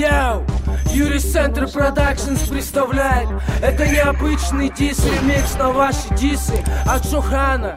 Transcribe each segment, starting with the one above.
Йоу! Юрий Центр Продакшнс представляет. Это необычный дис-ремикс на ваши дисы от Шохана.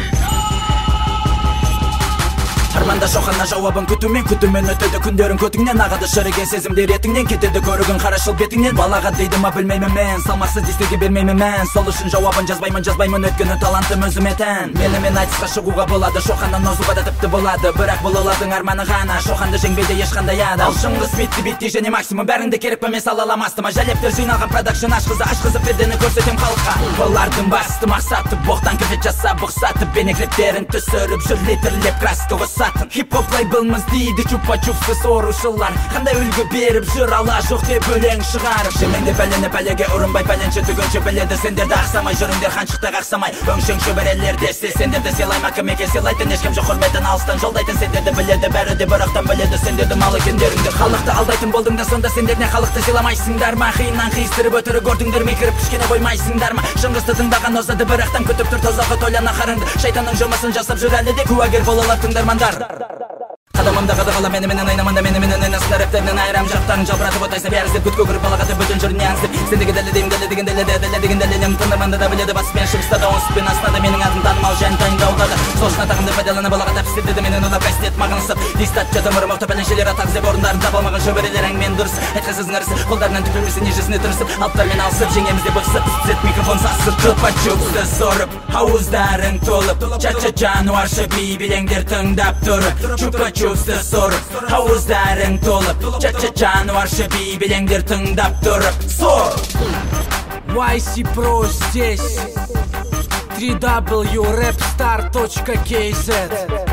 Арманда Шохана жауабын күтумен өтеді күндерің көтіңнен ағады шіріген сезімдер етіңнен кетеді көрігін қарашыл бетіңнен балаға дейді ма білмеймін мен салмақсыз дистеге бермеймін мен сол үшін жауабын жазбаймын өткені талантым өзіме тән менімен айтысқа шығуға болады Шоханнан озуға да тіпті болады бірақ бұл олардың арманы ғана Шоханды жеңбейді ешқандай адам Шыңғыс битті және максимум бәрінде керек па мен сала аламастым жәлептер жиналған продакшн ашқызып пердені көрсетем халыққа олардың басты мақсаты боқтан кіфет жасап ұқсатып бейнеклиптерін түсіріп жүр литрлеп краска Хип-хоп лейблмыз дейді чупа-чупсы сорушылар Қандай үлгі беріп жүр ала жоқ деп өлең шығарып Жеменде пәлені пәлеге ұрынбай пәленші түгінші біледі Сендерді ақсамай жүріңдер қаншықта қақсамай Өңшің шөберелер десте сендерді сыйлайма кімеке сыйлайтын ешкім жоқ құрметін алыстан жолдайтын Сендерді біледі бәрі де бірақтан біледі Сендерді мал екендеріңді халықты алдайтын болдыңдар Сонда сендеріне халықты сыйламайсыңдар ма Қиыннан қиыстырып өтірік көрдіңдер ме кіріп кішкене қоймайсыңдар ма Шыңғысты тыңдаған озады бірақтан күтіп тұр тозақы тойлана қарыңды Шайтанның жұмысын жасап жүр әлі де куәгер болалар тыңдармандар Қадамымда қадағала меніменен айнаманда меніменен айнасында рэптерінен айрам жақтарын жалбыратып отайса бәрі іздеп күткі көріп балағаты бүтін жүр нянсып Сендегі дәледеген дәлелем тыңдарманда да біледі баспен шығыста да оңыспен астында менің атым танымал жән тайындаулады Сошына тағымды пайдалана балаға тәпсіз деді менен ұлап кастет мағынысып Дистат жаты мұрым оқты пәленшелер атақ іздеп орындарын табалмаған шөберелер әңмен дұрыс Айтқысыз ngырысы қолдарынан түпілмесі нежесіне тұрысып Алыптармен алысып жеңеміз деп ұқсып Зет микрофон сасып Чупа-чупсты сорып Ауыздарың толып Ча-ча жануаршы би билеңдер тыңдап тұрып Чупа-чупсты сорып Ауыздарың толып Ча-ча жануаршы би билеңдер тыңдап тұрып Сор YC Pro здесь www.rapstar.kz